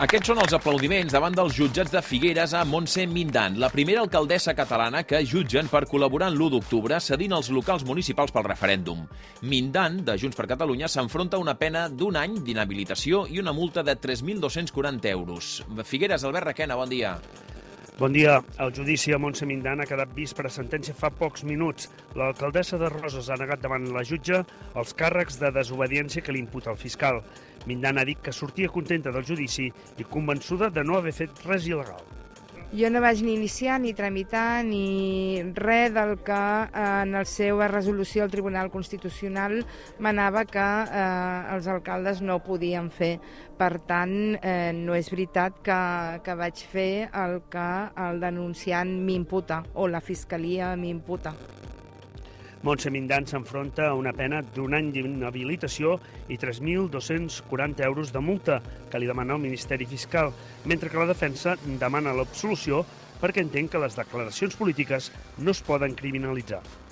Aquests són els aplaudiments davant dels jutjats de Figueres a Montse Mindan, la primera alcaldessa catalana que jutgen per col·laborar en l'1 d'octubre cedint els locals municipals pel referèndum. Mindan, de Junts per Catalunya, s'enfronta a una pena d'un any d'inhabilitació i una multa de 3.240 euros. Figueres, Albert Requena, bon dia. Bon dia. El judici a Montse Mindan ha quedat vist per a sentència fa pocs minuts. L'alcaldessa de Roses ha negat davant la jutge els càrrecs de desobediència que li imputa el fiscal. Mindan ha dit que sortia contenta del judici i convençuda de no haver fet res il·legal. Jo no vaig ni iniciar, ni tramitar, ni res del que en la seva resolució el Tribunal Constitucional manava que els alcaldes no podien fer. Per tant, no és veritat que vaig fer el que el denunciant m'imputa o la Fiscalia m'imputa. Montse Mindan s'enfronta a una pena d'un any d'inhabilitació i 3.240 euros de multa que li demana el Ministeri Fiscal, mentre que la defensa demana l'absolució perquè entén que les declaracions polítiques no es poden criminalitzar.